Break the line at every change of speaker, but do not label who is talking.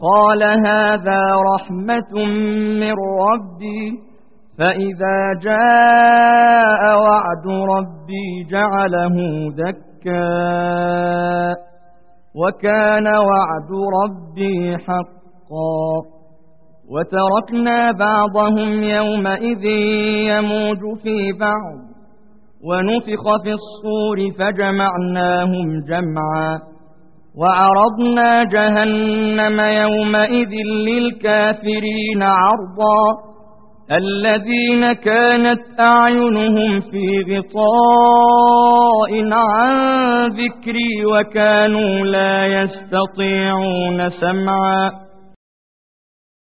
قال هذا رحمة من ربي فإذا جاء وعد ربي جعله دكا وكان وعد ربي حقا وتركنا بعضهم يومئذ يموج في بعض ونفخ في الصور فجمعناهم جمعا وعرضنا جهنم يومئذ للكافرين عرضا الذين كانت أعينهم في غطاء عن ذكري وكانوا لا يستطيعون سمعا